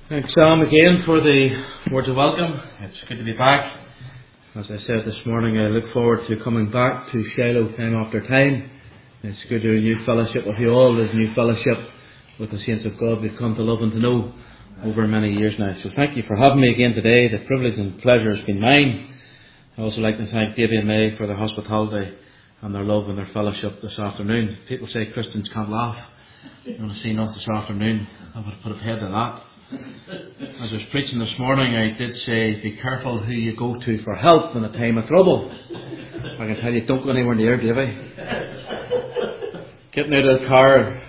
Thanks, Sam, again for the words of welcome. It's good to be back. As I said this morning, I look forward to coming back to Shiloh time after time. It's good to renew fellowship with you all. There's new fellowship with the saints of God we've come to love and to know over many years now. So thank you for having me again today. The privilege and pleasure has been mine. I also like to thank Davy and May for their hospitality and their love and their fellowship this afternoon. People say Christians can't laugh. You want to see us this afternoon? I would put a head to that. As I was preaching this morning, I did say, be careful who you go to for help in a time of trouble. I can tell you, don't go anywhere near Davy. Getting out of the car,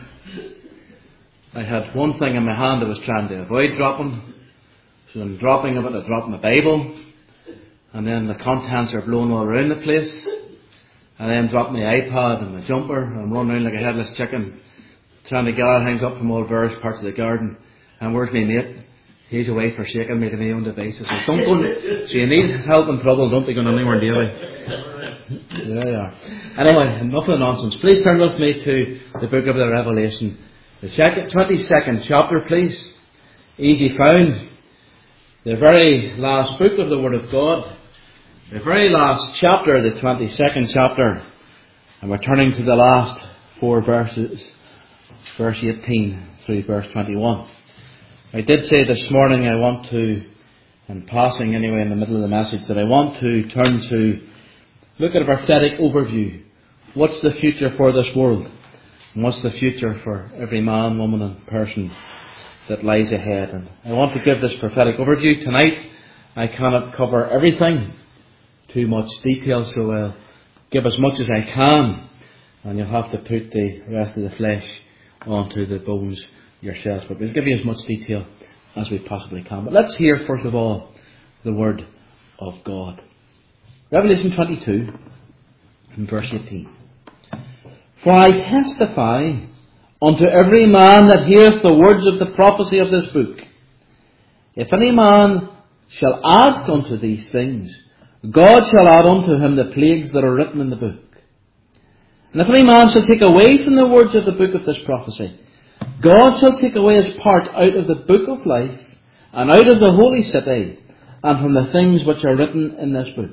I had one thing in my hand I was trying to avoid dropping. So I'm dropping of it, I dropped my Bible. And then the contents are blown all around the place. And then dropped my iPad and my jumper. I'm running around like a headless chicken, trying to gather things up from all various parts of the garden. And where's my mate? He's away forsaking me to my own devices. So don't go. So you need help in trouble. Don't be going anywhere near me. There you are. Anyway, enough of the nonsense. Please turn with me to the book of the Revelation, the 22nd chapter, please. Easy found. The very last book of the Word of God. The very last chapter, the 22nd chapter. And we're turning to the last four verses. Verse 18 through verse 21. I did say this morning I want to, in passing anyway in the middle of the message, that I want to turn to look at a prophetic overview. What's the future for this world? And what's the future for every man, woman and person that lies ahead? And I want to give this prophetic overview tonight. I cannot cover everything, too much detail, so I'll give as much as I can. And you'll have to put the rest of the flesh onto the bones yourselves, but we'll give you as much detail as we possibly can. But let's hear first of all the word of God. Revelation 22 and verse 18. For I testify unto every man that heareth the words of the prophecy of this book. If any man shall add unto these things, God shall add unto him the plagues that are written in the book. And if any man shall take away from the words of the book of this prophecy, God shall take away his part out of the book of life, and out of the holy city, and from the things which are written in this book.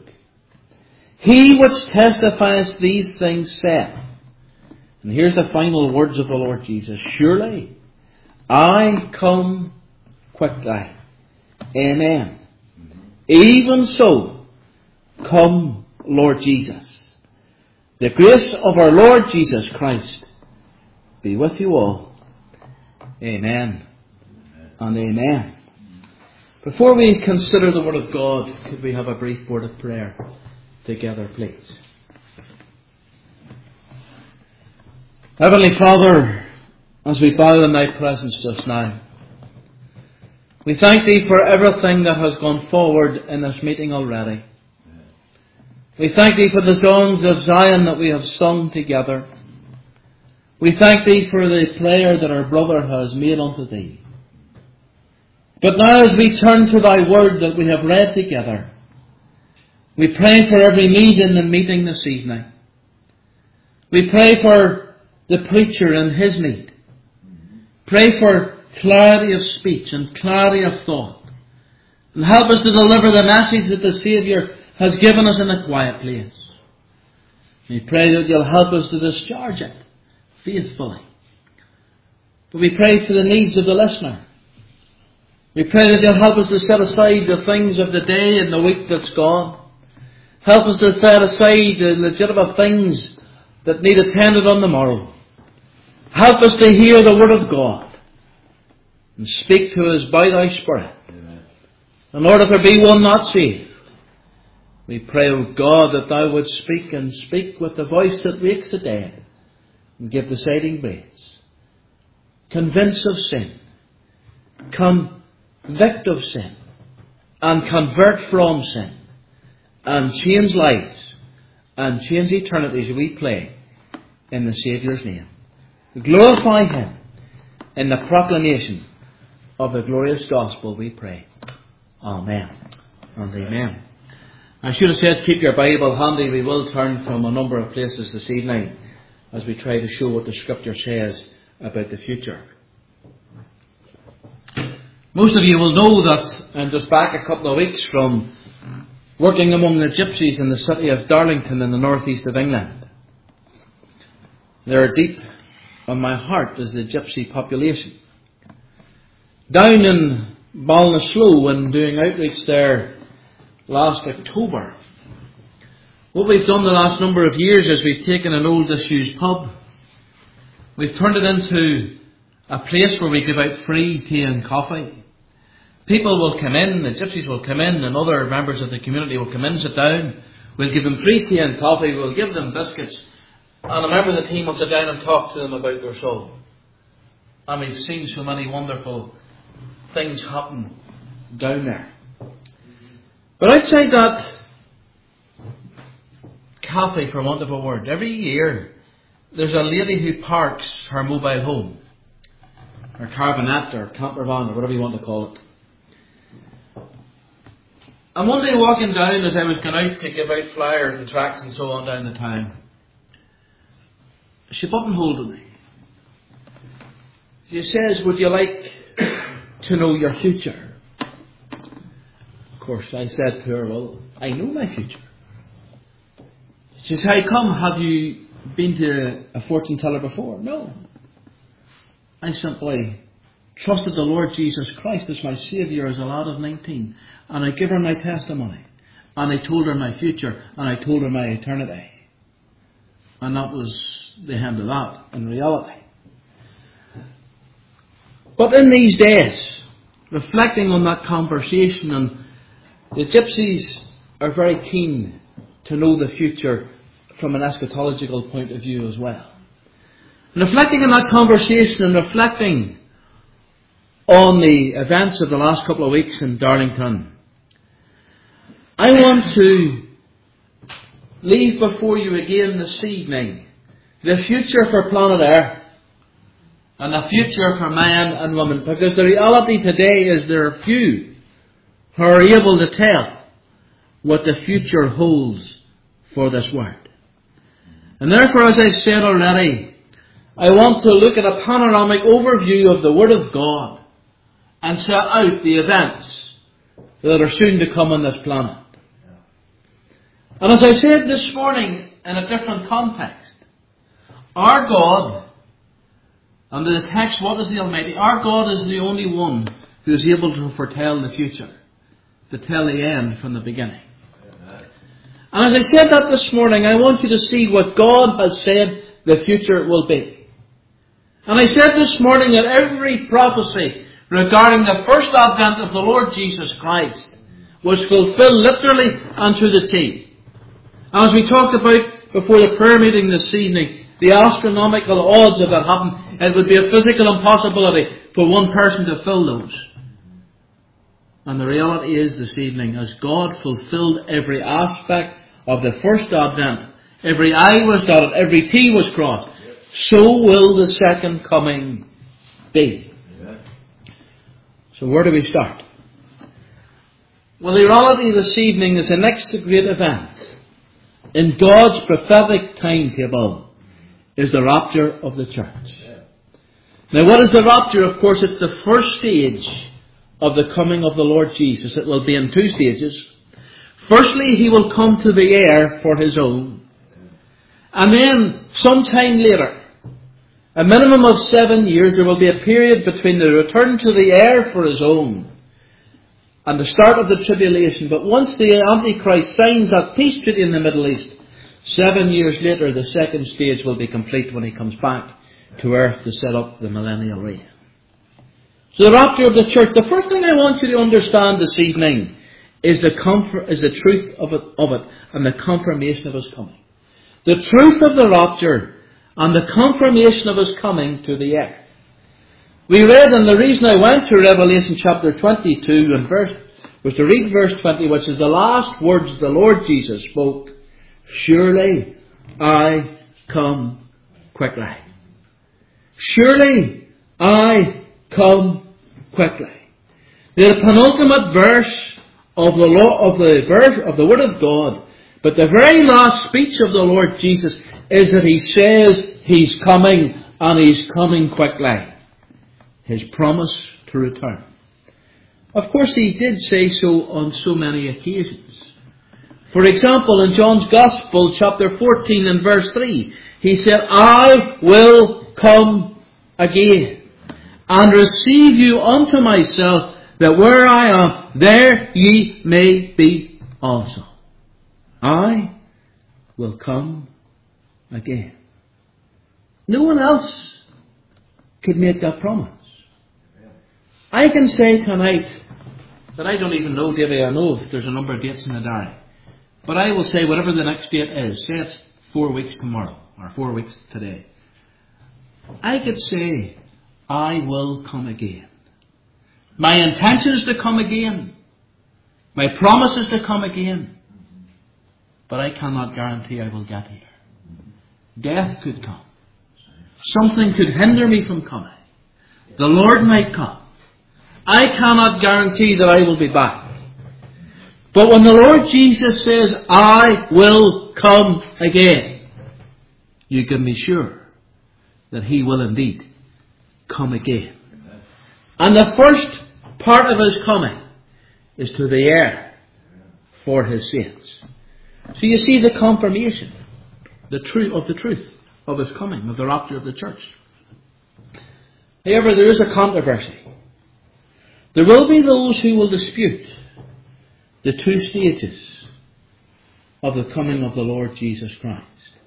He which testifies these things saith, and here's the final words of the Lord Jesus, surely I come quickly. Amen. Even so, come Lord Jesus. The grace of our Lord Jesus Christ be with you all. Amen and amen. Before we consider the Word of God, could we have a brief word of prayer together, please? Heavenly Father, as we bow in Thy presence just now, we thank Thee for everything that has gone forward in this meeting already. We thank Thee for the songs of Zion that we have sung together. We thank Thee for the prayer that our brother has made unto Thee. But now as we turn to Thy word that we have read together, we pray for every need in the meeting this evening. We pray for the preacher and his need. Pray for clarity of speech and clarity of thought. And help us to deliver the message that the Saviour has given us in a quiet place. We pray that You'll help us to discharge it faithfully. But we pray for the needs of the listener. We pray that You'll help us to set aside the things of the day and the week that's gone. Help us to set aside the legitimate things that need attended on the morrow. Help us to hear the Word of God and speak to us by Thy Spirit. Amen. And Lord, if there be one not saved, we pray, O God, that Thou would speak and speak with the voice that wakes the dead and give the saving grace. Convince of sin, convict of sin, and convert from sin, and change lives, and change eternities, we pray, in the Saviour's name. Glorify Him in the proclamation of the glorious gospel, we pray. Amen and amen. I should have said keep your Bible handy. We will turn from a number of places this evening as we try to show what the Scripture says about the future. Most of you will know that I'm just back a couple of weeks from working among the gypsies in the city of Darlington in the northeast of England. They're deep on my heart as the gypsy population. Down in Ballinasloe, when doing outreach there last October, what we've done the last number of years is we've taken an old disused pub. We've turned it into a place where we give out free tea and coffee. People will come in, the gypsies will come in, and other members of the community will come in, sit down. We'll give them free tea and coffee, we'll give them biscuits, and a member of the team will sit down and talk to them about their soul. And we've seen so many wonderful things happen down there. But outside that cafe, for want of a word, every year there's a lady who parks her mobile home, or caravanet, or camper van, or whatever you want to call it. And one day walking down, as I was going out to give out flyers and tracts and so on down the town, she buttonholed me. She says, "Would you like to know your future?" Of course, I said to her, "Well, I know my future." She said, "How come? Have you been to a fortune teller before?" "No. I simply trusted the Lord Jesus Christ as my Saviour as a lad of 19. And I gave her my testimony. And I told her my future. And I told her my eternity. And that was the end of that in reality." But in these days, reflecting on that conversation, and the gypsies are very keen to know the future from an eschatological point of view as well. And reflecting on that conversation and reflecting on the events of the last couple of weeks in Darlington, I want to leave before you again this evening the future for planet Earth and the future for man and woman, because the reality today is there are few who are able to tell what the future holds for this world. And therefore, as I said already, I want to look at a panoramic overview of the Word of God and set out the events that are soon to come on this planet. And as I said this morning in a different context, our God, under the text, what is the Almighty? Our God is the only one who is able to foretell the future, to tell the end from the beginning. And as I said that this morning, I want you to see what God has said the future will be. And I said this morning that every prophecy regarding the first advent of the Lord Jesus Christ was fulfilled literally and to the T. As we talked about before the prayer meeting this evening, the astronomical odds of it happening, it would be a physical impossibility for one person to fill those. And the reality is this evening, as God fulfilled every aspect of the first advent, every I was dotted, every T was crossed, so will the second coming be. So where do we start? Well, the reality this evening is the next great event in God's prophetic timetable is the rapture of the church. Now, what is the rapture? Of course, it's the first stage of the coming of the Lord Jesus. It will be in two stages. Firstly, He will come to the air for His own. And then, sometime later, a minimum of 7 years, there will be a period between the return to the air for His own and the start of the tribulation. But once the Antichrist signs that peace treaty in the Middle East, 7 years later, the second stage will be complete when He comes back to earth to set up the millennial reign. So the rapture of the church. The first thing I want you to understand this evening is the truth of it and the confirmation of His coming. The truth of the rapture and the confirmation of His coming to the earth. We read, and the reason I went to Revelation chapter 22 and was to read verse 20, which is the last words the Lord Jesus spoke. Surely I come quickly. Surely I come quickly. The penultimate verse of the Word of God, but the very last speech of the Lord Jesus is that He says He's coming and He's coming quickly. His promise to return. Of course, he did say so on so many occasions. For example, in John's Gospel, chapter 14 and verse 3, he said, I will come again and receive you unto myself, that where I am, there ye may be also. I will come again. No one else could make that promise. I can say tonight that I don't even know, David, I know if there's a number of dates in the diary. But I will say whatever the next date is, say it's 4 weeks tomorrow, or 4 weeks today. I could say, I will come again. My intention is to come again. My promise is to come again. But I cannot guarantee I will get here. Death could come. Something could hinder me from coming. The Lord might come. I cannot guarantee that I will be back. But when the Lord Jesus says, I will come again, you can be sure that He will indeed come again. And the first part of His coming is to the air for His saints. So you see the confirmation, the truth of His coming, of the rapture of the church. However, there is a controversy. There will be those who will dispute the two stages of the coming of the Lord Jesus Christ.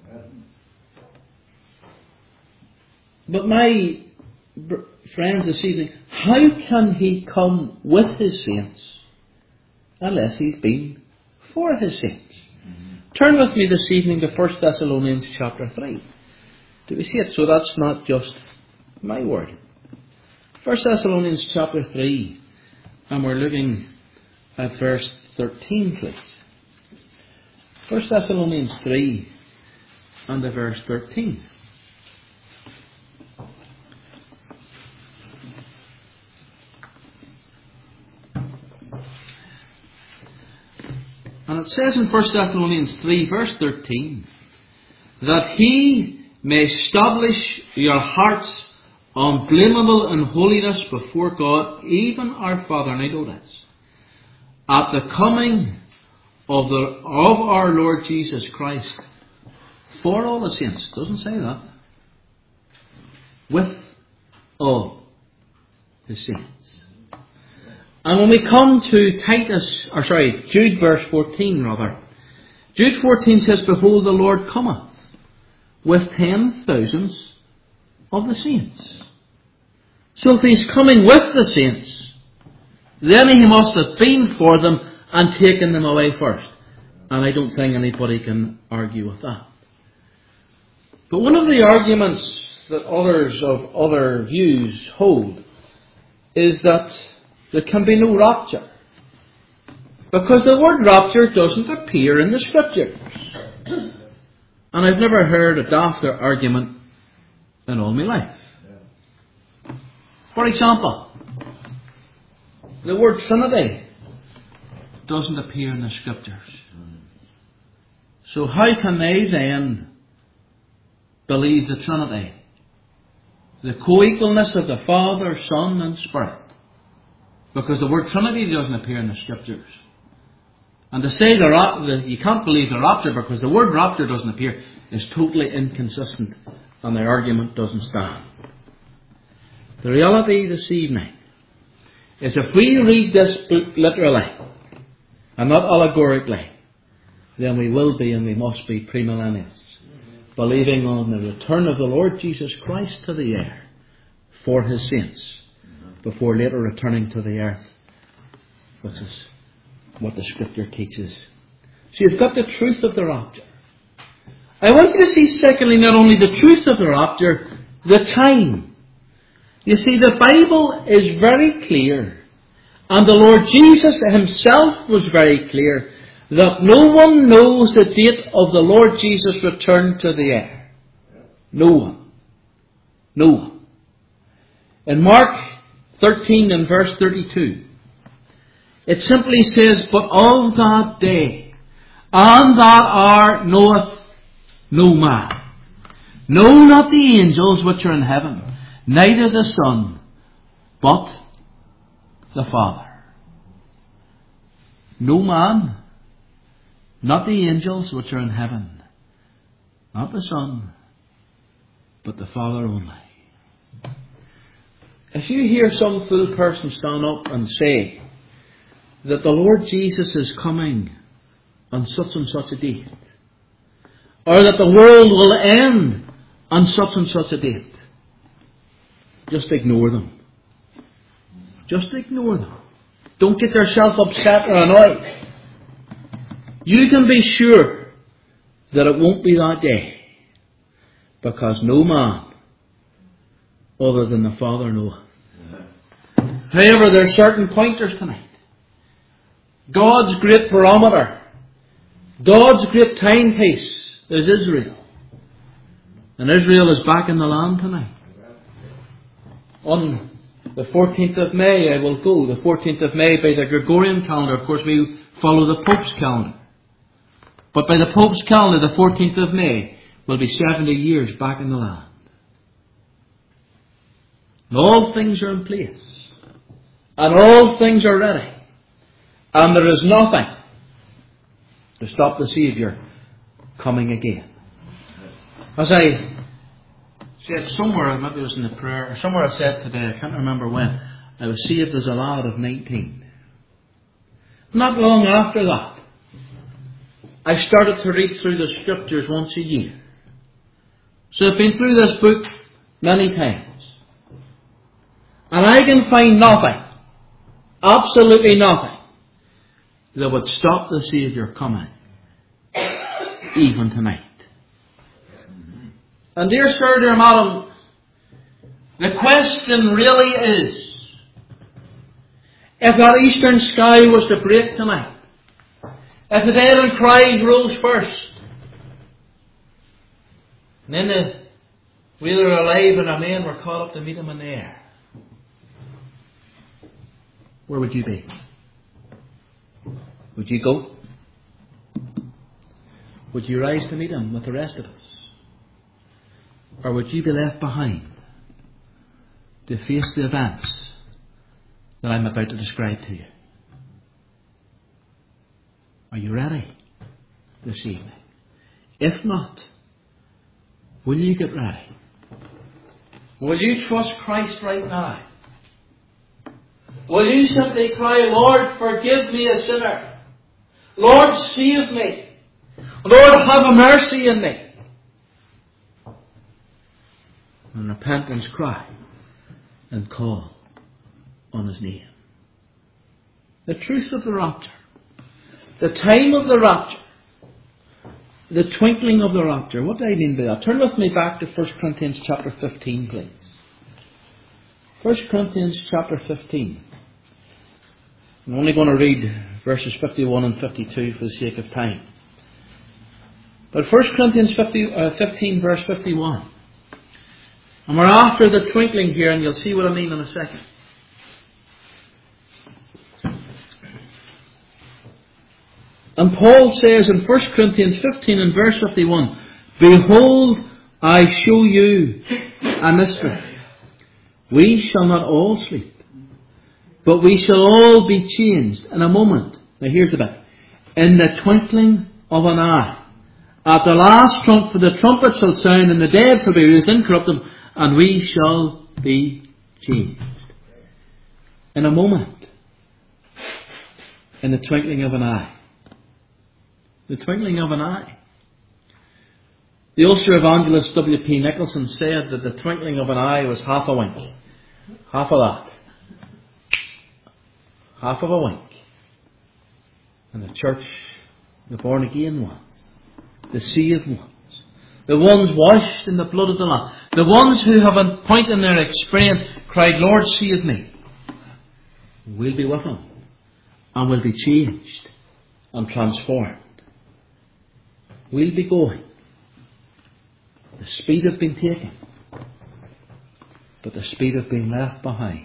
But my friends this evening, how can He come with His saints unless He's been for His saints? Turn with me this evening to 1 Thessalonians chapter 3. Do we see it? So that's not just my word. 1 Thessalonians chapter 3, and we're looking at verse 13, please. 1 Thessalonians 3 and the verse 13. And it says in 1 Thessalonians 3 verse 13, that He may establish your hearts unblameable in holiness before God, even our Father. And I know this. At the coming of our Lord Jesus Christ for all the saints. It doesn't say that. With all His saints. And when we come to Jude verse 14 rather. Jude 14 says, behold, the Lord cometh with 10,000s of the saints. So if He's coming with the saints, then He must have been for them and taken them away first. And I don't think anybody can argue with that. But one of the arguments that others of other views hold is that there can be no rapture. Because the word rapture doesn't appear in the Scriptures. And I've never heard a dafter argument in all my life. For example, the word Trinity doesn't appear in the Scriptures. So how can they then believe the Trinity? The co-equalness of the Father, Son and Spirit. Because the word Trinity doesn't appear in the Scriptures. And to say you can't believe the rapture because the word rapture doesn't appear is totally inconsistent, and the argument doesn't stand. The reality this evening is if we read this book literally and not allegorically, then we will be and we must be premillennialists, believing on the return of the Lord Jesus Christ to the air for His saints before later returning to the earth, which is what the Scripture teaches. So you've got the truth of the rapture. I want you to see secondly not only the truth of the rapture, the time. You see, the Bible is very clear, and the Lord Jesus Himself was very clear, that no one knows the date of the Lord Jesus' return to the air. No one. No one. In Mark 13 and verse 32, it simply says, but of that day and that hour knoweth no man. No, not the angels which are in heaven, neither the Son, but the Father. no man, not the angels which are in heaven, not the Son, but the Father only. If you hear some fool person stand up and say that the Lord Jesus is coming on such and such a date, or that the world will end on such and such a date, just ignore them. Just ignore them. Don't get yourself upset or annoyed. You can be sure that it won't be that day, because no man other than the Father knoweth. However, there are certain pointers tonight. God's great barometer, God's great timepiece is Israel. And Israel is back in the land tonight. On the 14th of May I will go. The 14th of May by the Gregorian calendar. Of course we follow the Pope's calendar. But by the Pope's calendar, the 14th of May will be 70 years back in the land. And all things are in place. And all things are ready. And there is nothing to stop the Saviour coming again. As I said somewhere, maybe it was in the prayer, or somewhere I said today, I can't remember when, I was saved as a lad of 19. Not long after that, I started to read through the Scriptures once a year. So I've been through this book many times. And I can find nothing, absolutely nothing, that would stop the Saviour coming, even tonight. And dear sir, dear madam, the question really is, if that eastern sky was to break tonight, if the dead in Christ rose first, and then we were alive and our men were caught up to meet Him in the air, where would you be? Would you go? Would you rise to meet Him with the rest of us? Or would you be left behind to face the events that I'm about to describe to you? Are you ready this evening? If not, will you get ready? Will you trust Christ right now? Will you simply cry, Lord, forgive me a sinner. Lord, save me. Lord, have a mercy in me. And repentance cry and call on His name. The truth of the rapture, the time of the rapture, the twinkling of the rapture. What do I mean by that? Turn with me back to 1 Corinthians chapter 15, please. 1 Corinthians chapter 15. I'm only going to read verses 51 and 52 for the sake of time. But 1 Corinthians 15 verse 51. And we're after the twinkling here, and you'll see what I mean in a second. And Paul says in 1 Corinthians 15 and verse 51, Behold, I show you a mystery. We shall not all sleep, but we shall all be changed in a moment. Now here's the bit. In the twinkling of an eye. At the last trump, for the trumpet shall sound, and the dead shall be raised incorruptible, and we shall be changed. In a moment. In the twinkling of an eye. The twinkling of an eye. The Ulster evangelist W.P. Nicholson said that the twinkling of an eye was half a wink. Half of that. Half of a wink. And the church, the born again ones, the saved ones, the ones washed in the blood of the Lamb, the ones who have a point in their experience cried, Lord, save me. We'll be with Him and we'll be changed and transformed. We'll be going. The speed of being taken, but the speed of being left behind.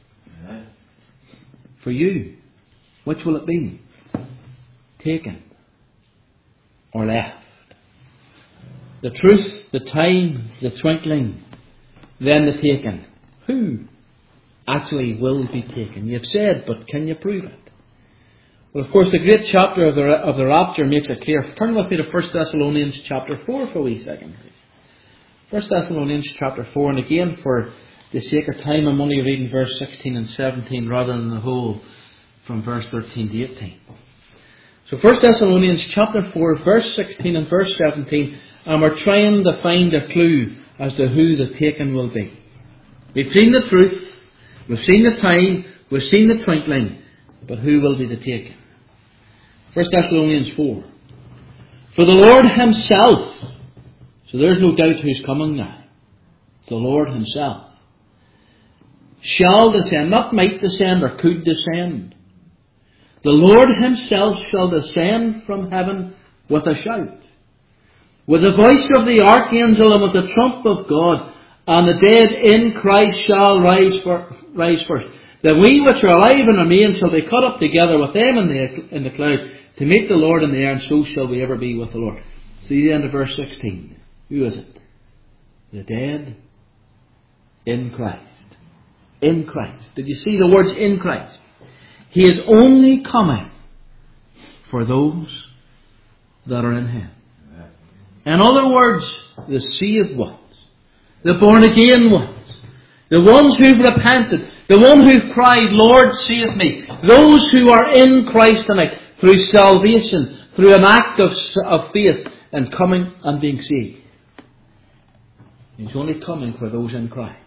For you, which will it be? Taken or left? The truth, the time, the twinkling, then the taken. Who actually will be taken? You've said, but can you prove it? Well, of course, the great chapter of the rapture makes it clear. Turn with me to 1 Thessalonians chapter 4 for a wee second. 1 Thessalonians chapter 4, and again, for the sake of time, I'm only reading verse 16 and 17 rather than the whole from verse 13 to 18. So 1 Thessalonians chapter 4, verse 16 and verse 17, and we're trying to find a clue as to who the taken will be. We've seen the truth, we've seen the time, we've seen the twinkling, but who will be the taken? 1 Thessalonians 4. For the Lord himself, so there's no doubt who's coming now, the Lord himself, shall descend, not might descend or could descend. The Lord himself shall descend from heaven with a shout, with the voice of the archangel and with the trump of God, and the dead in Christ shall rise first. Then we which are alive and remain shall be caught up together with them in the cloud to meet the Lord in the air, and so shall we ever be with the Lord. See the end of verse 16. Who is it? The dead in Christ. In Christ. Did you see the words in Christ? He is only coming for those that are in Him. In other words, the saved ones, the born again ones, the ones who've repented, the one who cried, Lord, save me. Those who are in Christ tonight through salvation, through an act of faith and coming and being saved. He's only coming for those in Christ.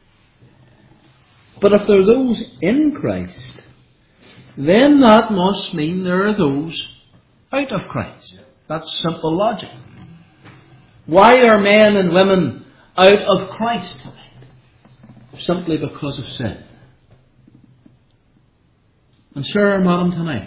But if there are those in Christ, then that must mean there are those out of Christ. That's simple logic. Why are men and women out of Christ tonight? Simply because of sin. And sir, madam, tonight,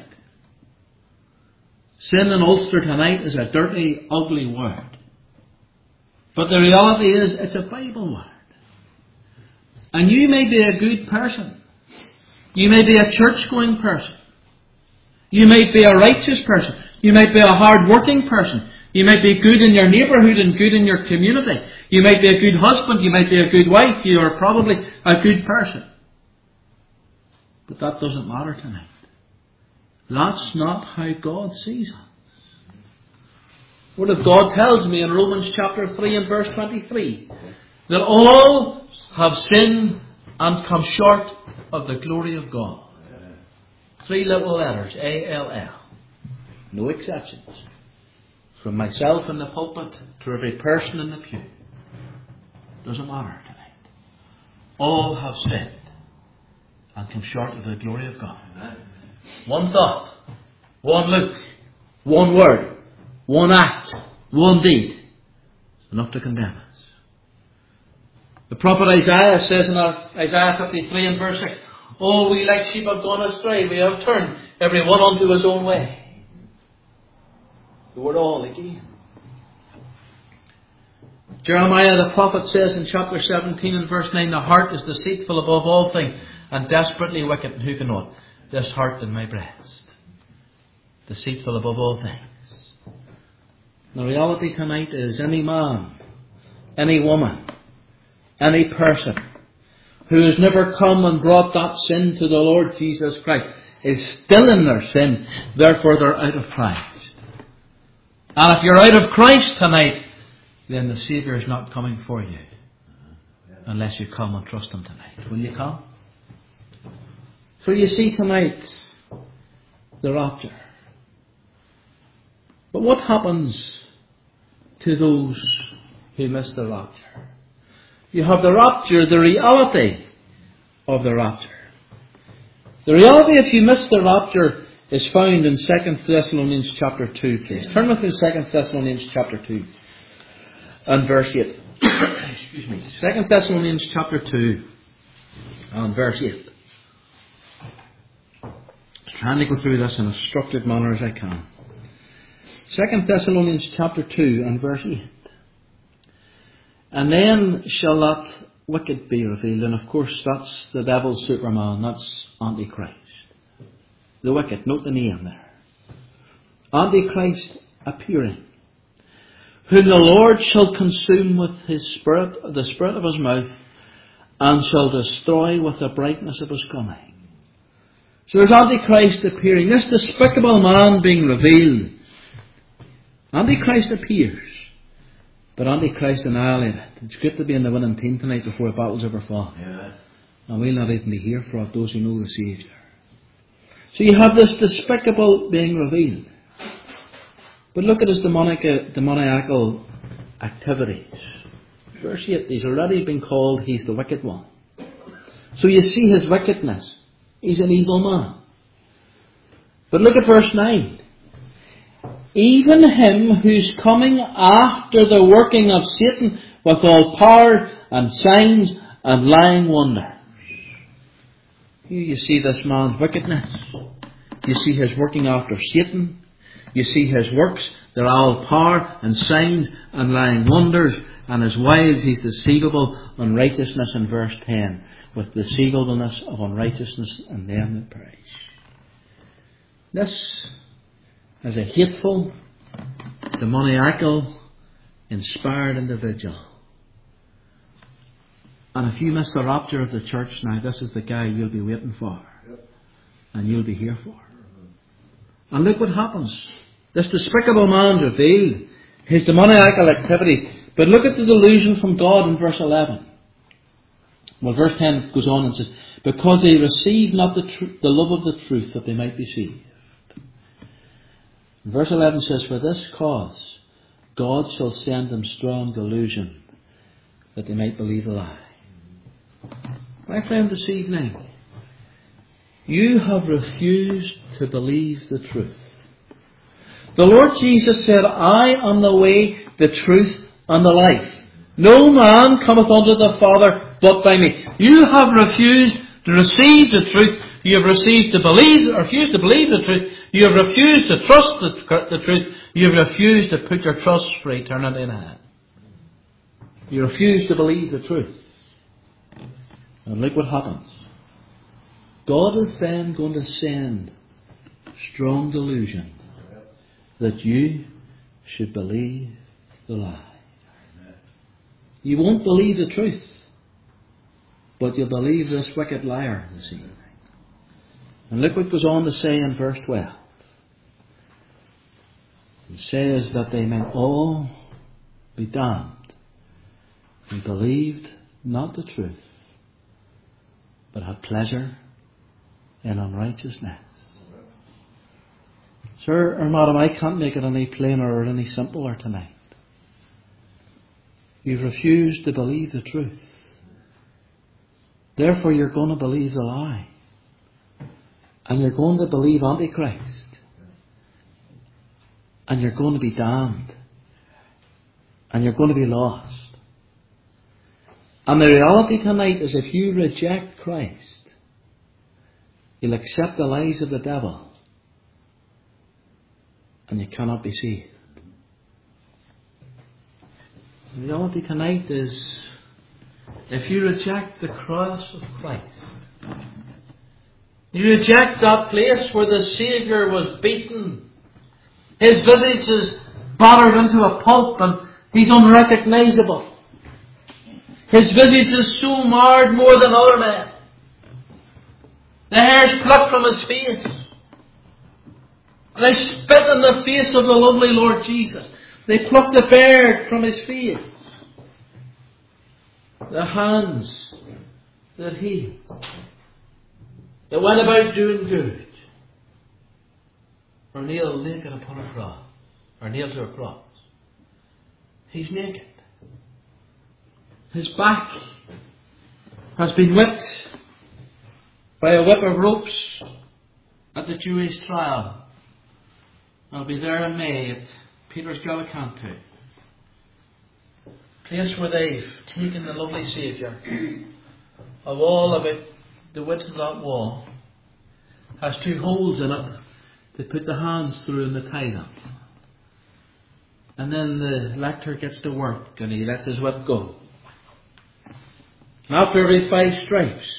sin in Ulster tonight is a dirty, ugly word. But the reality is, it's a Bible word. And you may be a good person. You may be a church-going person. You may be a righteous person. You might be a hard-working person. You might be good in your neighbourhood and good in your community. You might be a good husband. You might be a good wife. You are probably a good person. But that doesn't matter tonight. That's not how God sees us. The Word of God tells me in Romans chapter 3 and verse 23 that all have sinned and come short of the glory of God. 3 little letters, A-L-L. No exceptions. From myself in the pulpit to every person in the pew. Doesn't matter tonight. All have sinned and come short of the glory of God. One thought, one look, one word, one act, one deed is enough to condemn us. The prophet Isaiah says in Isaiah 53 and verse 6, all we like sheep have gone astray, we have turned every one unto his own way. The word all again. Jeremiah the prophet says in chapter 17 and verse 9, the heart is deceitful above all things and desperately wicked, and who can know it? This heart in my breast. Deceitful above all things. The reality tonight is any man, any woman, any person who has never come and brought that sin to the Lord Jesus Christ is still in their sin, therefore they're out of Christ. And if you're out of Christ tonight, then the Saviour is not coming for you unless you come and trust Him tonight. Will you come? So you see tonight the rapture. But what happens to those who miss the rapture? You have the rapture, the reality of the rapture. The reality, if you miss the rapture, is found in 2 Thessalonians chapter 2, please. Turn with me to 2 Thessalonians chapter 2 and verse 8. Excuse me. 2 Thessalonians chapter 2 and verse 8. I'm trying to go through this in a structured manner as I can. 2 Thessalonians chapter 2 and verse 8. And then shall that wicked be revealed. And of course that's the devil's Superman. That's Antichrist. The wicked. Note the name there. Antichrist appearing. Whom the Lord shall consume with His Spirit, the Spirit of His mouth, and shall destroy with the brightness of His coming. So there's Antichrist appearing. This despicable man being revealed. Antichrist appears. But Antichrist annihilated. It's great to be in the winning team tonight before the battle's ever fought. Yeah. And we'll not even be here for it, those who know the Saviour. So you have this despicable being revealed. But look at his demoniacal activities. Verse 8, he's already been called, he's the wicked one. So you see his wickedness. He's an evil man. But look at verse 9. Even him who's coming after the working of Satan with all power and signs and lying wonders. Here you see this man's wickedness. You see his working after Satan. You see his works. They're all power and signs and lying wonders. And his wiles, he's deceivable unrighteousness in verse 10. With deceivableness of unrighteousness in them that perish. This is a hateful, demoniacal, inspired individual. And if you miss the rapture of the church now, this is the guy you'll be waiting for. And you'll be here for. And look what happens. This despicable man revealed his demoniacal activities. But look at the delusion from God in verse 11. Well, verse 10 goes on and says, because they received not the love of the truth that they might be saved. And verse 11 says, for this cause God shall send them strong delusion that they might believe a lie. My friend, this evening, you have refused to believe the truth. The Lord Jesus said, I am the way, the truth, and the life. No man cometh unto the Father but by me. You have refused to receive the truth. You have refused to believe the truth. You have refused to trust the truth. You have refused to put your trust for eternity in hand. You refuse to believe the truth. And look what happens. God is then going to send strong delusion that you should believe the lie. You won't believe the truth, but you'll believe this wicked liar this evening. And look what goes on to say in verse 12. It says that they may all be damned who believed not the truth, but had pleasure in unrighteousness. Sir or madam, I can't make it any plainer or any simpler tonight. You've refused to believe the truth. Therefore you're going to believe the lie. And you're going to believe Antichrist. And you're going to be damned. And you're going to be lost. And the reality tonight is if you reject Christ, you'll accept the lies of the devil. And you cannot be saved. The reality tonight is if you reject the cross of Christ, you reject that place where the Saviour was beaten, his visage is battered into a pulp and he's unrecognisable. His visage is so marred more than other men. The hair's plucked from his face. They spit in the face of the lovely Lord Jesus. They plucked the beard from his face. The hands that healed, that went about doing good, are nailed naked upon a cross, or nailed to a cross. He's naked. His back has been whipped by a whip of ropes at the Jewish trial. I'll be there in May at Peter's Gallicantu, place where they've taken the lovely Saviour. A wall about the width of that wall has 2 holes in it to put the hands through and to tie them. And then the lector gets to work and he lets his whip go. And after every 5 stripes,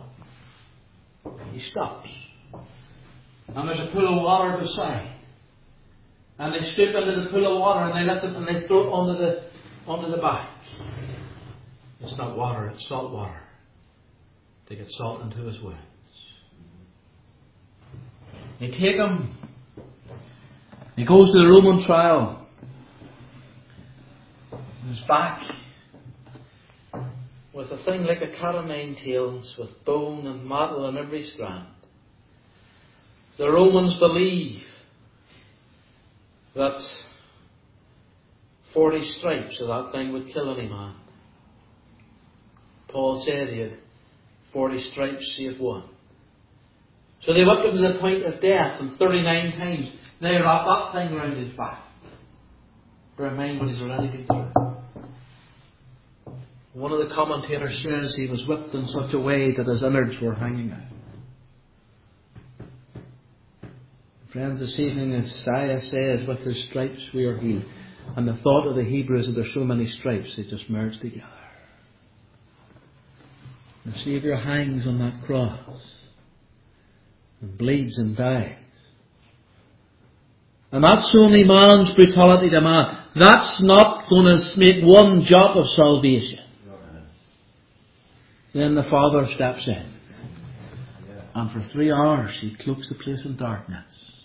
he stops. And there's a pool of water beside. And they stoop into the pool of water and they let it and they throw it onto the back. It's not water, it's salt water. To get salt into his wounds. They take him. He goes to the Roman trial. He's back with a thing like a cat o' nine tails, with bone and marrow on every strand. The Romans believe that 40 stripes of that thing would kill any man. Paul said he had 40 stripes save one. So they whipped him to the point of death, and 39 times they wrapped that thing around his back. Bear in mind what he's already been through. One of the commentators says he was whipped in such a way that his innards were hanging out. Friends, this evening Isaiah says, with his stripes we are healed. And the thought of the Hebrews that there's so many stripes, they just merge together. The Saviour hangs on that cross and bleeds and dies. And that's only man's brutality to man. That's not going to make one jot of salvation. Then the Father steps in. And for 3 hours he cloaks the place in darkness.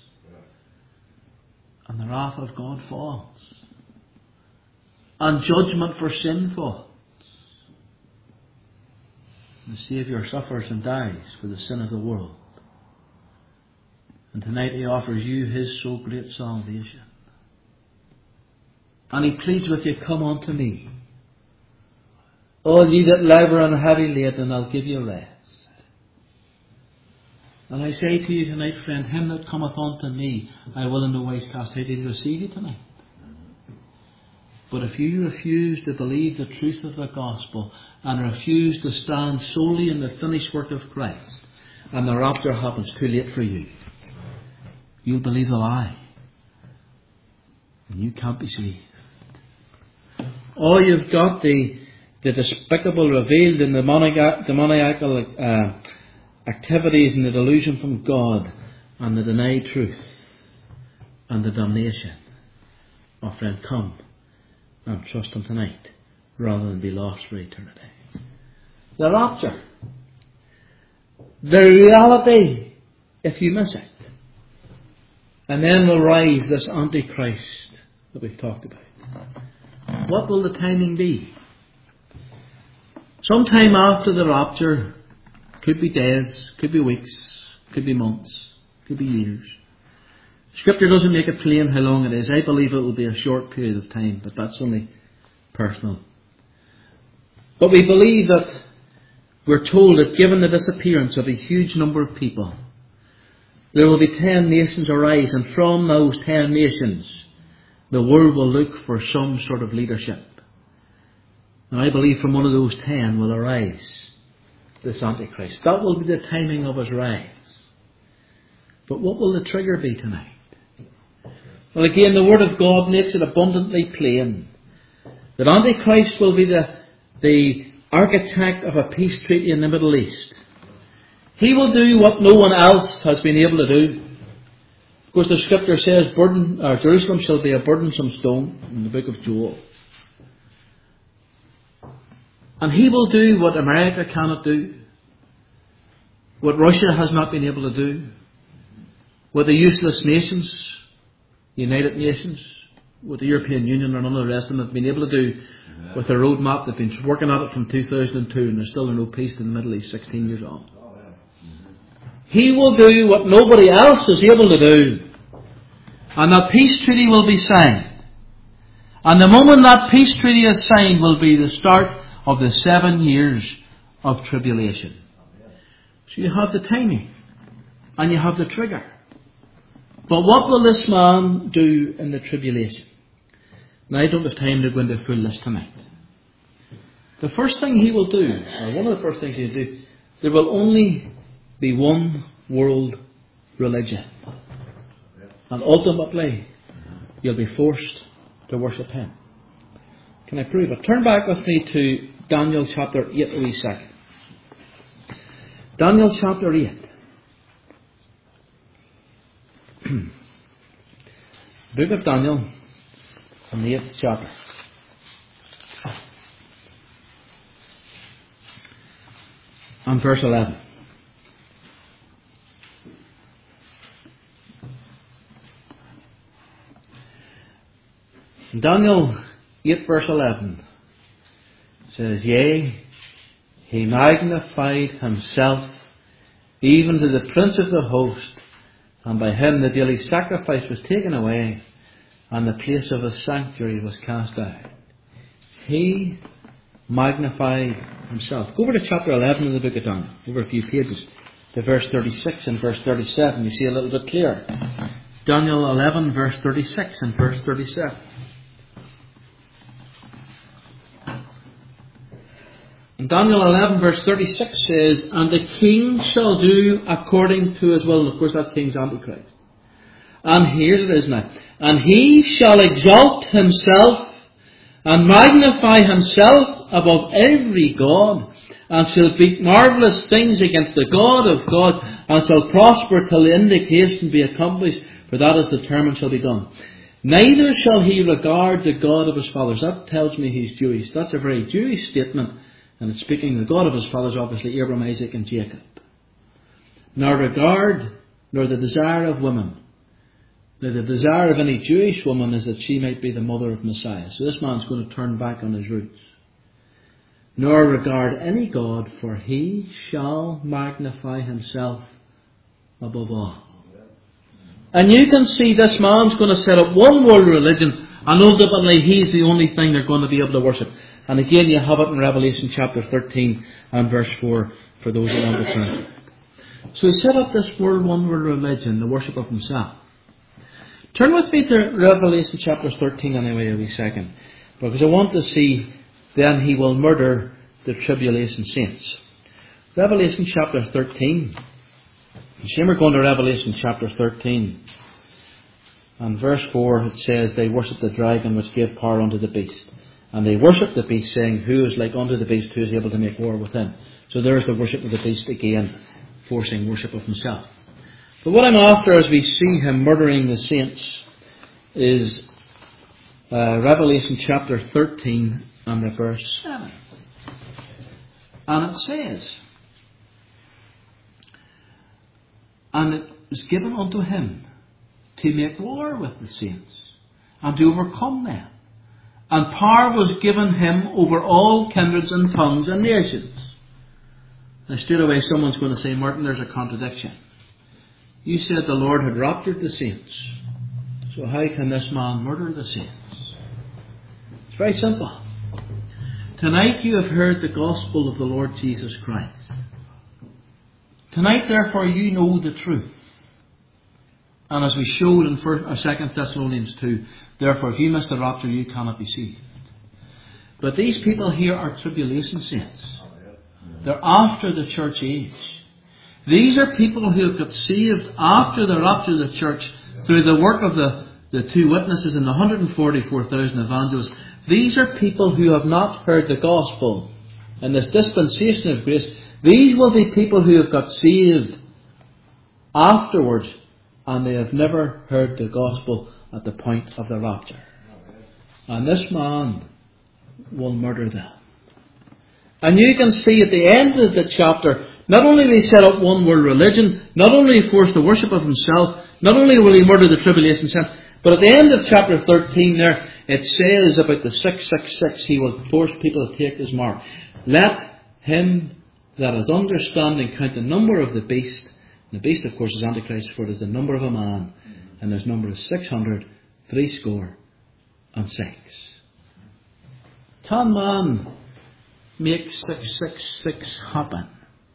And the wrath of God falls. And judgment for sin falls. The Saviour suffers and dies for the sin of the world. And tonight he offers you his so great salvation. And he pleads with you, come unto me, all ye that labour and are heavy laden, and I'll give you rest. And I say to you tonight, friend, him that cometh unto me, I will in no wise cast out. He'll receive you tonight. But if you refuse to believe the truth of the gospel, and refuse to stand solely in the finished work of Christ, and the rapture happens too late for you, you'll believe the lie. And you can't be saved. Or you've got the despicable, revealed in the demoniacal activities and the delusion from God, and the denied truth, and the damnation. Oh friend, come and trust him tonight, rather than be lost for eternity. The rapture. The reality, if you miss it. And then will rise this Antichrist that we've talked about. What will the timing be? Sometime after the rapture, could be days, could be weeks, could be months, could be years. Scripture doesn't make it plain how long it is. I believe it will be a short period of time, but that's only personal. But we believe that we're told that given the disappearance of a huge number of people, there will be 10 nations arise, and from those 10 nations, the world will look for some sort of leadership. And I believe from one of those 10 will arise this Antichrist. That will be the timing of his rise. But what will the trigger be tonight? Well, again, the Word of God makes it abundantly plain that Antichrist will be the architect of a peace treaty in the Middle East. He will do what no one else has been able to do. Of course, the Scripture says Jerusalem shall be a burdensome stone in the book of Joel. And he will do what America cannot do, what Russia has not been able to do, what the useless nations, United Nations, what the European Union and none of the rest of them have been able to do with their roadmap. They've been working at it from 2002 and there's still no peace in the Middle East 16 years on. He will do what nobody else is able to do. And that peace treaty will be signed. And the moment that peace treaty is signed will be the start of the 7 years of tribulation. So you have the timing. And you have the trigger. But what will this man do in the tribulation? Now, I don't have time to go into a full list tonight. The first thing he will do, or one of the first things he'll do, there will only be one world religion. And ultimately, you'll be forced to worship him. Can I prove it? Turn back with me to Daniel chapter 8 a wee second. Daniel chapter 8. Book of Daniel, in the 8th chapter. And verse 11. Daniel 8 verse 11 says, Yea, he magnified himself even to the prince of the host, and by him the daily sacrifice was taken away, and the place of his sanctuary was cast down. He magnified himself. Go over to chapter 11 of the book of Daniel, over a few pages, to verse 36 and verse 37. You see a little bit clearer. Daniel 11 verse 36 and verse 37. And Daniel 11 verse 36 says, And the king shall do according to his will. And of course that king's Antichrist. And here it is now. And he shall exalt himself and magnify himself above every god, and shall speak marvellous things against the God of God, and shall prosper till the indication be accomplished, for that is determined shall be done. Neither shall he regard the God of his fathers. That tells me he's Jewish. That's a very Jewish statement. And it's speaking the God of his fathers, obviously Abraham, Isaac and Jacob. Nor regard, nor the desire of women. Now the desire of any Jewish woman is that she might be the mother of Messiah. So this man's going to turn back on his roots. Nor regard any God, for he shall magnify himself above all. And you can see this man's going to set up one world religion, and ultimately he's the only thing they're going to be able to worship. And again, you have it in Revelation chapter 13 and verse 4 for those who want to turn. So he set up this one world religion, the worship of himself. Turn with me to Revelation chapter 13 anyway a wee second, because I want to see then he will murder the tribulation saints. Revelation chapter 13. See, we're going to Revelation chapter 13. And verse 4 it says, They worship the dragon which gave power unto the beast. And they worship the beast, saying, Who is like unto the beast, who is able to make war with him? So there's the worship of the beast again, forcing worship of himself. But what I'm after as we see him murdering the saints is Revelation chapter 13 and the verse 7. And it says, And it was given unto him to make war with the saints, and to overcome them. And power was given him over all kindreds and tongues and nations. Now straight away someone's going to say, Martin, there's a contradiction. You said the Lord had raptured the saints. So how can this man murder the saints? It's very simple. Tonight you have heard the gospel of the Lord Jesus Christ. Tonight therefore you know the truth. And as we showed in 2 Thessalonians 2, therefore if you miss the rapture you cannot be saved. But these people here are tribulation saints. They're after the church age. These are people who have got saved after the rapture of the church through the work of the two witnesses and the 144,000 evangelists. These are people who have not heard the gospel in this dispensation of grace. These will be people who have got saved afterwards, and they have never heard the gospel at the point of the rapture. And this man will murder them. And you can see at the end of the chapter, not only will he set up one world religion, not only will he force the worship of himself, not only will he murder the tribulation saints, but at the end of chapter 13 there, it says about the 666, he will force people to take his mark. Let him that has understanding count the number of the beast. The beast, of course, is Antichrist, for it is the number of a man, and his number is 666. Can man make 666 happen?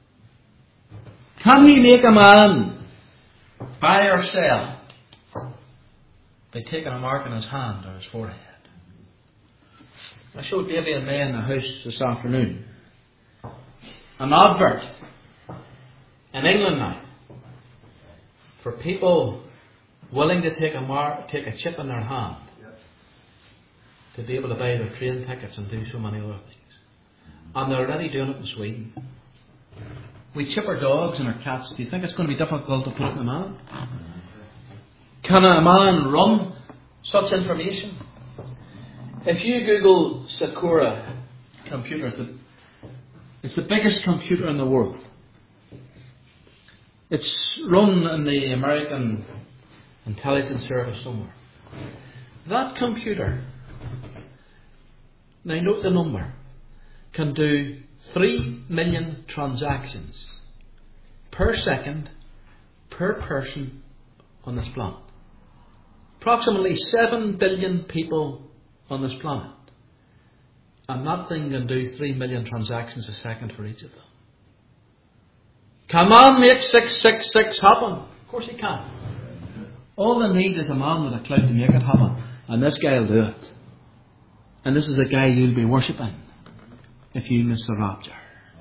Can he make a man buy or sell by taking a mark on his hand or his forehead? I showed Davy and May in the house this afternoon an advert in England now for people willing to take a chip in their hand to be able to buy their train tickets and do so many other things. And they're already doing it in Sweden. We chip our dogs and our cats. Do you think it's going to be difficult to put it in a man? Can a man run such information? If you Google Sakura computer, it's the biggest computer in the world. It's run in the American intelligence service somewhere. That computer now note the number, can do 3 million transactions per second per person on this planet. Approximately 7 billion people on this planet. And that thing can do 3 million transactions a second for each of them. Can man make 666 happen? Of course he can. All they need is a man with a clout to make it happen. And this guy will do it. And this is a guy you'll be worshipping if you miss the rapture.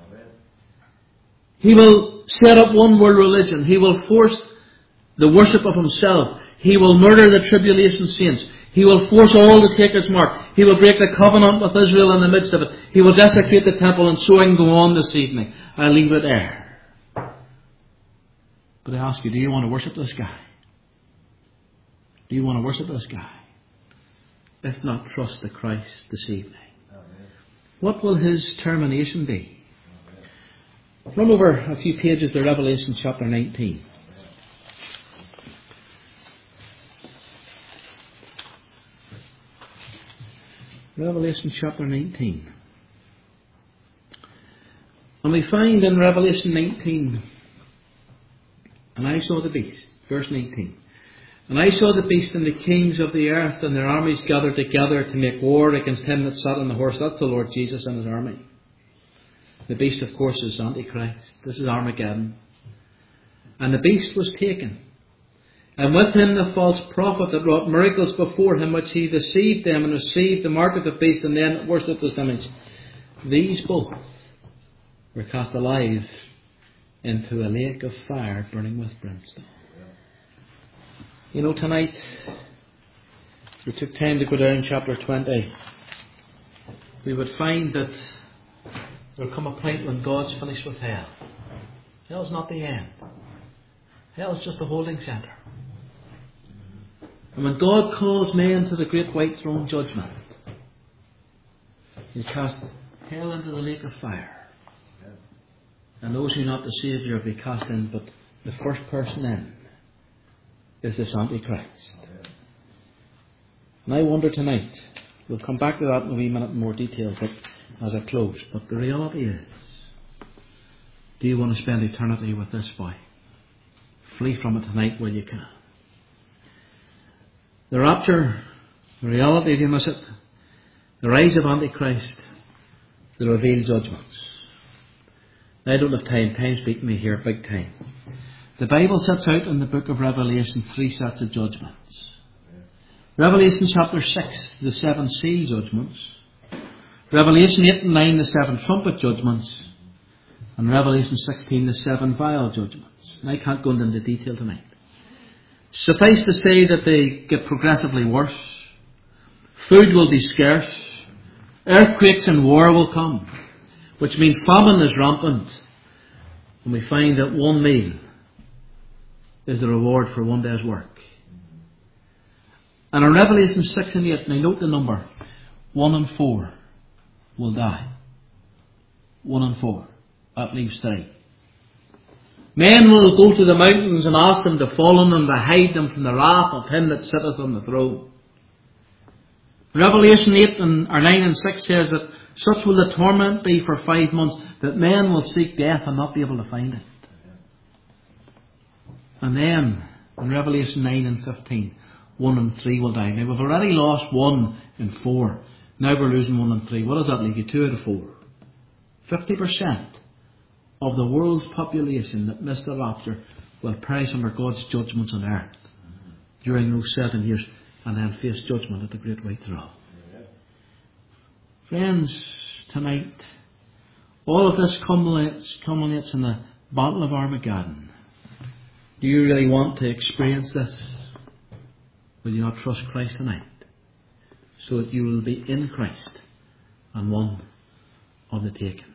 He will set up one world religion. He will force the worship of himself. He will murder the tribulation saints. He will force all to take his mark. He will break the covenant with Israel in the midst of it. He will desecrate the temple, and so I can go on this evening. I'll leave it there. But I ask you, do you want to worship this guy? Do you want to worship this guy? If not, trust the Christ this evening. What will his termination be? Run over a few pages to Revelation chapter 19. Revelation chapter 19. And we find in Revelation 19, and I saw the beast, verse 19. And I saw the beast and the kings of the earth and their armies gathered together to make war against him that sat on the horse. That's the Lord Jesus and his army. The beast, of course, is Antichrist. This is Armageddon. And the beast was taken. And with him the false prophet that wrought miracles before him, which he deceived them and received the mark of the beast and then worshipped his image. These both were cast alive into a lake of fire burning with brimstone. You know, tonight we took time to go down chapter 20. We would find that there will come a point when God's finished with hell. Hell's not the end. Hell's just a holding centre. And when God calls men to the great white throne judgment, He'll cast hell into the lake of fire. And those who are not the Saviour will be cast in, but the first person in is this Antichrist. And I wonder tonight, we'll come back to that in a wee minute in more detail, but as I close, but the reality is, do you want to spend eternity with this boy? Flee from it tonight while you can. The rapture, the reality, if you miss it, the rise of Antichrist, the revealed judgments. I don't have time. Time's beating me here big time. The Bible sets out in the book of Revelation 3 sets of judgments. Revelation chapter 6, the 7 seal judgments. Revelation 8 and 9, the 7 trumpet judgments. And Revelation 16, the 7 vial judgments. And I can't go into detail tonight. Suffice to say that they get progressively worse. Food will be scarce. Earthquakes and war will come, which means famine is rampant. And we find that one meal is the reward for one day's work. And in Revelation 6 and 8, now note the number, 1 and 4 will die. 1 and 4. That leaves 3. Men will go to the mountains and ask them to fall on them, to hide them from the wrath of him that sitteth on the throne. Revelation 9 and 6 says that such will the torment be for 5 months, that men will seek death and not be able to find it. And then, in Revelation 9 and 15, 1 and 3 will die. Now, we've already lost 1 and 4. Now we're losing 1 and 3. What does that leave you? 2 out of 4. 50% of the world's population that missed the rapture will perish under God's judgments on earth during those 7 years and then face judgment at the great white throne. Friends, tonight, all of this culminates in the battle of Armageddon. Do you really want to experience this? Will you not trust Christ tonight? So that you will be in Christ and one of the taken.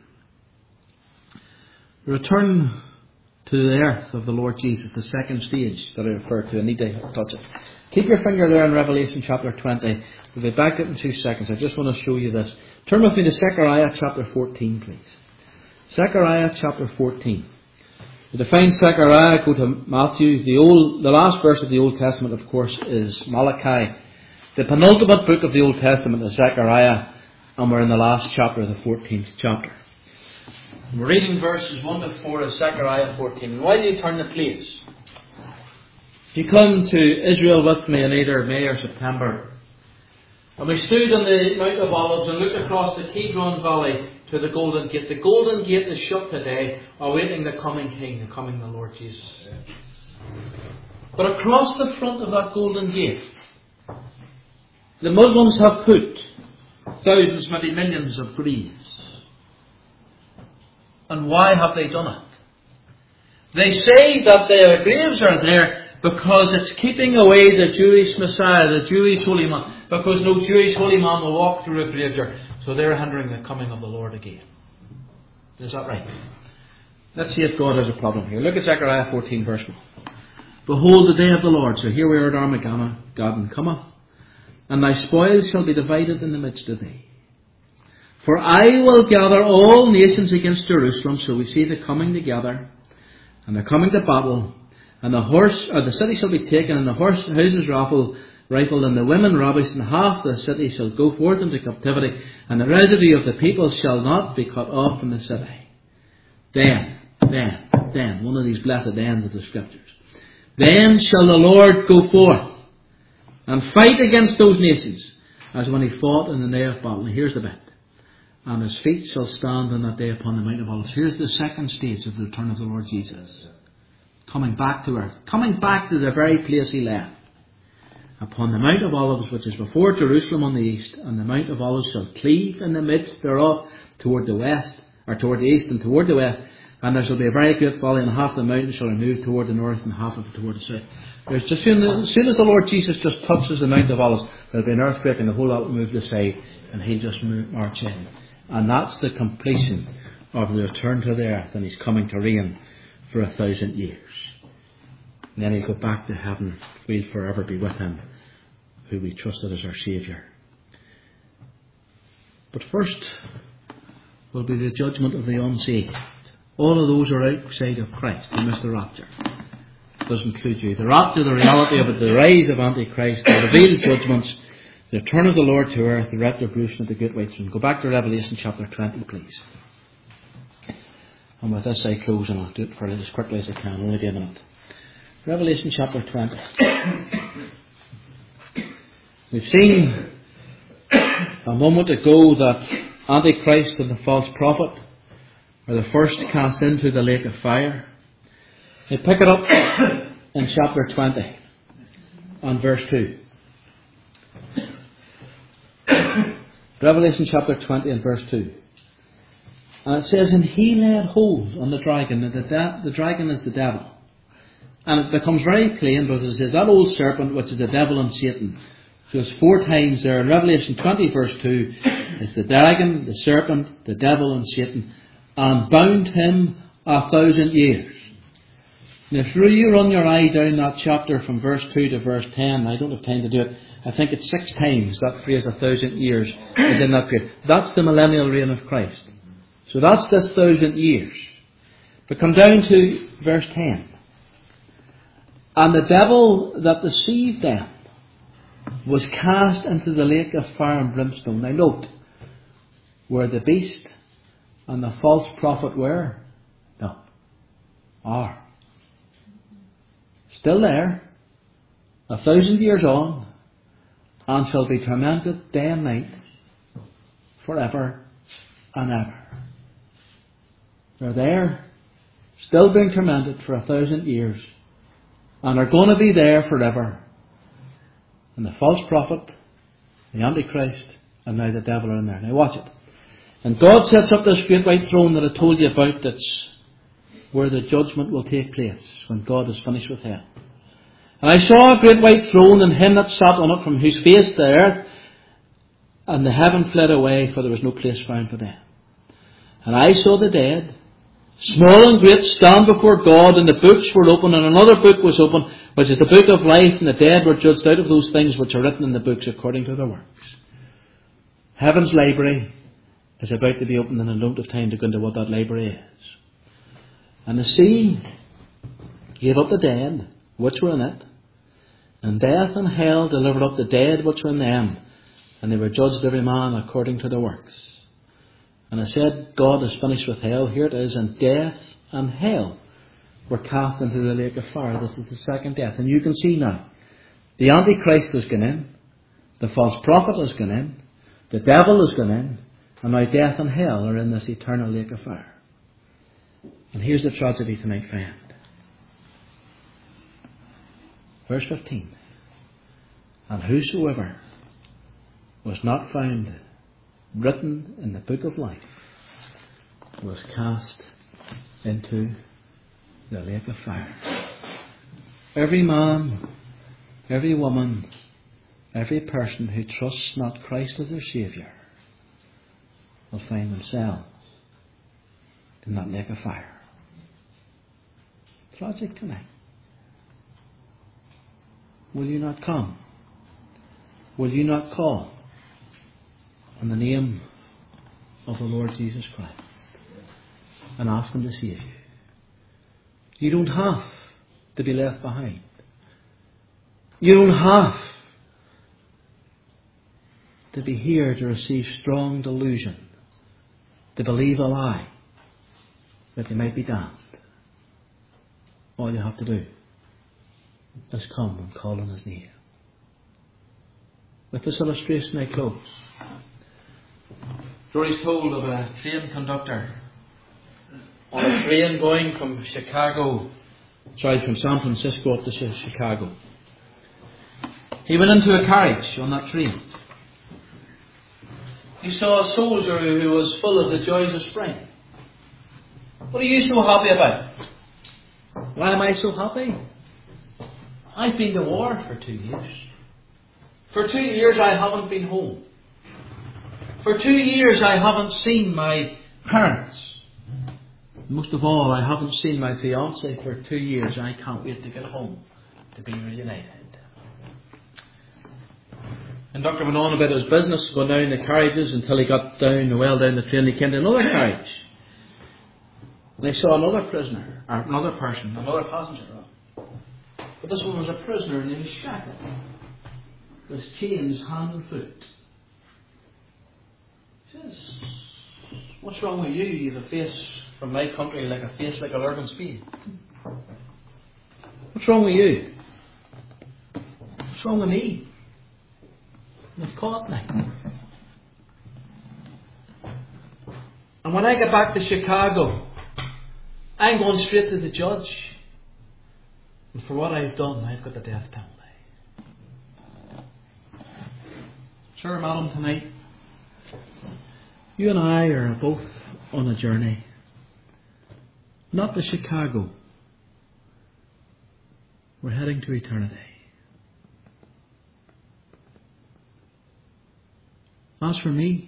Return to the earth of the Lord Jesus, the second stage that I referred to. I need to touch it. Keep your finger there in Revelation chapter 20. We'll be back in 2 seconds. I just want to show you this. Turn with me to Zechariah chapter 14, please. Zechariah chapter 14. To define Zechariah, go to Matthew. The last verse of the Old Testament, of course, is Malachi. The penultimate book of the Old Testament is Zechariah. And we're in the last chapter, the 14th chapter. We're reading verses 1 to 4 of Zechariah 14. And while you turn the place, if you come to Israel with me in either May or September, and we stood on the Mount of Olives and looked across the Kidron Valley to the Golden Gate. The Golden Gate is shut today, awaiting the coming King, the coming the Lord Jesus. But across the front of that Golden Gate, the Muslims have put thousands, maybe millions of graves. And why have they done it? They say that the graves are there because it's keeping away the Jewish Messiah, the Jewish holy man, because no Jewish holy man will walk through a graveyard. So they're hindering the coming of the Lord again. Is that right? Let's see if God has a problem here. Look at Zechariah 14 verse 1. Behold the day of the Lord. So here we are at Armageddon cometh, and thy spoils shall be divided in the midst of thee. For I will gather all nations against Jerusalem. So we see the coming together, and they're coming to battle. And the city shall be taken, and the houses rifled, and the women ravished, and half the city shall go forth into captivity, and the residue of the people shall not be cut off from the city. Then, one of these blessed ends of the Scriptures. Then shall the Lord go forth and fight against those nations, as when he fought in the day of battle. Now here's the bit. And his feet shall stand on that day upon the Mount of Olives. Here's the second stage of the return of the Lord Jesus. Coming back to earth. Coming back to the very place he left. Upon the Mount of Olives, which is before Jerusalem on the east, and the Mount of Olives shall cleave in the midst thereof toward the west, or toward the east and toward the west, and there shall be a very great valley, and half the mountain shall remove toward the north, and half of it toward the south. There's just as soon as the Lord Jesus just touches the Mount of Olives, there'll be an earthquake, and the whole lot will move aside, and he'll just march in. And that's the completion of the return to the earth, and he's coming to reign for 1,000 years. And then he'll go back to heaven. We'll forever be with him, who we trusted as our Saviour. But first will be the judgment of the unsaved. All of those are outside of Christ. You miss the rapture. It does include you. The rapture, the reality of it, the rise of Antichrist, the revealed judgments, the return of the Lord to earth, the retribution of the great white throne. Go back to Revelation chapter 20, please. And with this I close, and I'll do it for as quickly as I can. Only be a minute. Revelation chapter 20. We've seen a moment ago that Antichrist and the false prophet are the first cast into the lake of fire. We pick it up in chapter 20 and verse 2. Revelation chapter 20 and verse 2. And it says, and he laid hold on the dragon, and the dragon is the devil. And it becomes very plain, because it says that old serpent, which is the devil and Satan. So it's 4 times there in Revelation 20 verse 2. It's the dragon, the serpent, the devil and Satan, and bound him 1,000 years. Now if you run your eye down that chapter from verse 2 to verse 10, I don't have time to do it, I think it's 6 times that phrase 1,000 years is in that period. That's the millennial reign of Christ. So that's this 1,000 years. But come down to verse 10. And the devil that deceived them was cast into the lake of fire and brimstone. Now note, where the beast and the false prophet were? No. Are. Still there, 1,000 years on, and shall be tormented day and night, forever and ever. They're there, still being tormented for 1,000 years, and are going to be there forever. And the false prophet, the Antichrist, and now the devil are in there. Now watch it. And God sets up this great white throne that I told you about, that's where the judgment will take place, when God is finished with hell. And I saw a great white throne, and him that sat on it, from whose face the earth and the heaven fled away, for there was no place found for them. And I saw the dead, small and great, stand before God, and the books were open, and another book was open, which is the book of life, and the dead were judged out of those things which are written in the books according to their works. Heaven's library is about to be opened, and I don't have time to go into what that library is. And the sea gave up the dead which were in it, and death and hell delivered up the dead which were in them, and they were judged every man according to their works. And I said, God is finished with hell. Here it is. And death and hell were cast into the lake of fire. This is the second death. And you can see now, the Antichrist has gone in, the false prophet has gone in, the devil has gone in, and now death and hell are in this eternal lake of fire. And here's the tragedy tonight, friend. Verse 15. And whosoever was not found written in the book of life was cast into the lake of fire. Every man, every woman, every person who trusts not Christ as their Saviour will find themselves in that lake of fire. Tragic tonight. Will you not come? Will you not call on the name of the Lord Jesus Christ and ask Him to save you? You don't have to be left behind. You don't have to be here to receive strong delusion, to believe a lie that you might be damned. All you have to do is come and call on His name. With this illustration I close. Story's told of a train conductor on a train going from San Francisco up to Chicago. He went into a carriage on that train. He saw a soldier who was full of the joys of spring. What are you so happy about? Why am I so happy? I've been to war for 2 years. For 2 years I haven't been home. For 2 years I haven't seen my parents. Most of all, I haven't seen my fiancée for 2 years. I can't wait to get home to be reunited. And the doctor went on about his business, going down the carriages until he got down the train. He came to another carriage. And they saw another prisoner, or another passenger. But this one was a prisoner and he was shackled. With chains hand and foot. He says, what's wrong with you? You have a face from my country like a face like a Lurgan spade. What's wrong with you? What's wrong with me? They've caught me. And when I get back to Chicago, I'm going straight to the judge. And for what I've done, I've got the death penalty. Sir, madam, tonight, you and I are both on a journey. Not to Chicago. We're heading to eternity. As for me,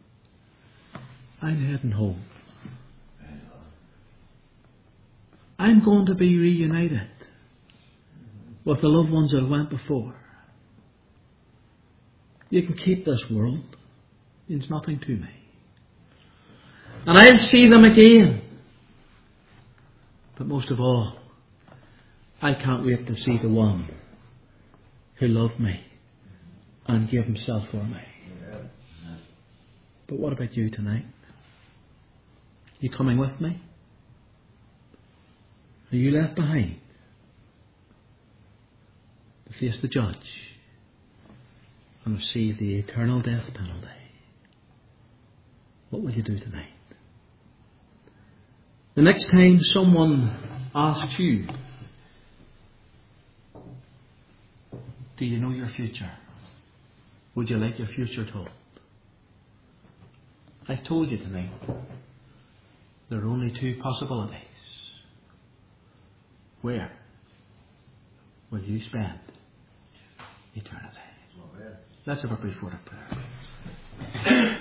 I'm heading home. I'm going to be reunited with the loved ones that went before. You can keep this world. It means nothing to me. And I'll see them again. But most of all, I can't wait to see the one who loved me and gave himself for me. But what about you tonight? You coming with me? Are you left behind to face the judge and receive the eternal death penalty? What will you do tonight? The next time someone asks you, do you know your future? Would you like your future told? I've told you tonight, there are only two possibilities. Where will you spend eternity? Let's have a brief word of prayer.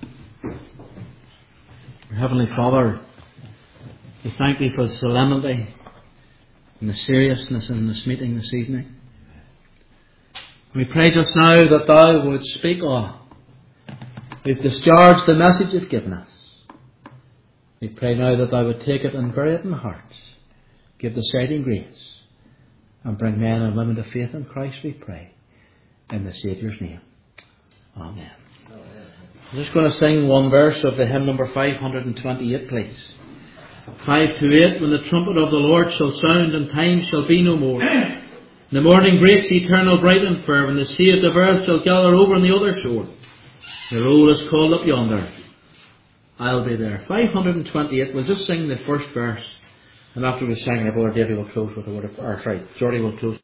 Heavenly Father, we thank Thee for the solemnity and the seriousness in this meeting this evening. We pray just now that Thou would speak on. We've discharged the message You've given us. We pray now that Thou would take it and bury it in hearts. Give the saving grace and bring men and women to faith in Christ, we pray, in the Saviour's name. Amen. I'm just going to sing one verse of the hymn number 528, please. 5 to 8. When the trumpet of the Lord shall sound, and time shall be no more. The morning breaks eternal, bright and fair, when the saved of earth shall gather over on the other shore. The roll is called up yonder. I'll be there. 528. We'll just sing the first verse. And after we sing, Brother Davy will close with a word of, Jordy will close.